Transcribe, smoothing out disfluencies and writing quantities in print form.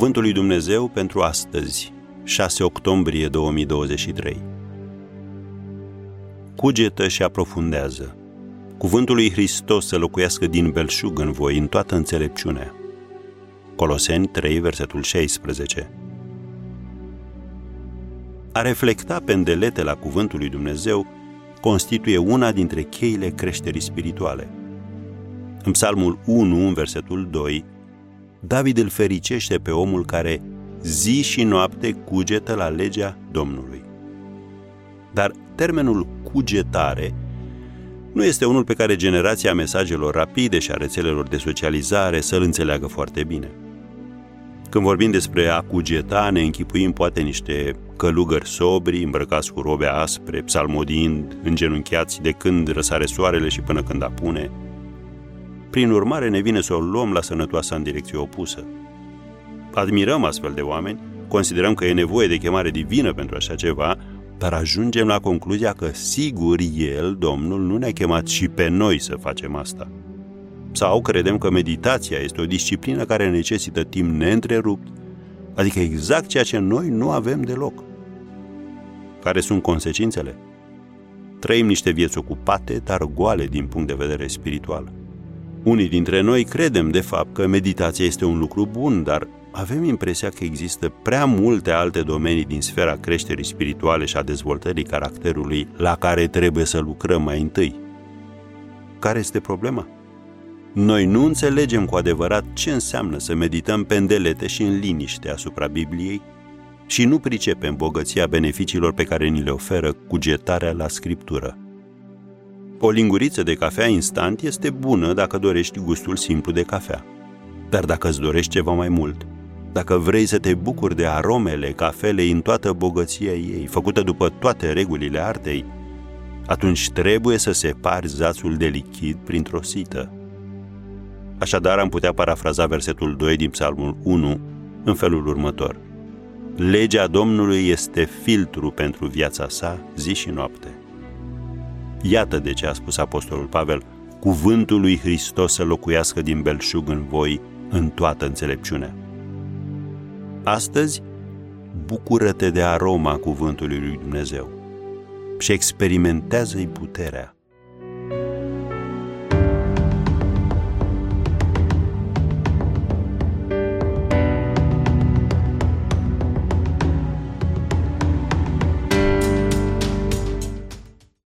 Cuvântul lui Dumnezeu pentru astăzi, 6 octombrie 2023. Cugetă și aprofundează. Cuvântul lui Hristos să locuiască din belșug în voi, în toată înțelepciunea. Coloseni 3, versetul 16. A reflecta pe îndelete la cuvântul lui Dumnezeu constituie una dintre cheile creșterii spirituale. În Psalmul 1, în versetul 2, David îl fericește pe omul care zi și noapte cugetă la legea Domnului. Dar termenul cugetare nu este unul pe care generația mesajelor rapide și a rețelelor de socializare să-l înțeleagă foarte bine. Când vorbim despre a cugeta, ne închipuim poate niște călugări sobri, îmbrăcați cu robe aspre, psalmodind, îngenunchiați de când răsare soarele și până când apune. Prin urmare, ne vine să o luăm la sănătoasa în direcție opusă. Admirăm astfel de oameni, considerăm că e nevoie de chemare divină pentru așa ceva, dar ajungem la concluzia că sigur El, Domnul, nu ne-a chemat și pe noi să facem asta. Sau credem că meditația este o disciplină care necesită timp neîntrerupt, adică exact ceea ce noi nu avem deloc. Care sunt consecințele? Trăim niște vieți ocupate, dar goale din punct de vedere spiritual. Unii dintre noi credem, de fapt, că meditația este un lucru bun, dar avem impresia că există prea multe alte domenii din sfera creșterii spirituale și a dezvoltării caracterului la care trebuie să lucrăm mai întâi. Care este problema? Noi nu înțelegem cu adevărat ce înseamnă să medităm pe îndelete și în liniște asupra Bibliei și nu pricepem bogăția beneficiilor pe care ni le oferă cugetarea la Scriptură. O linguriță de cafea instant este bună dacă dorești gustul simplu de cafea. Dar dacă îți dorești ceva mai mult, dacă vrei să te bucuri de aromele cafelei în toată bogăția ei, făcută după toate regulile artei, atunci trebuie să separi zațul de lichid printr-o sită. Așadar, am putea parafraza versetul 2 din Psalmul 1 în felul următor. Legea Domnului este filtru pentru viața sa zi și noapte. Iată de ce a spus apostolul Pavel, cuvântul lui Hristos să locuiască din belșug în voi, în toată înțelepciunea. Astăzi, bucură-te de aroma cuvântului lui Dumnezeu și experimentează-i puterea.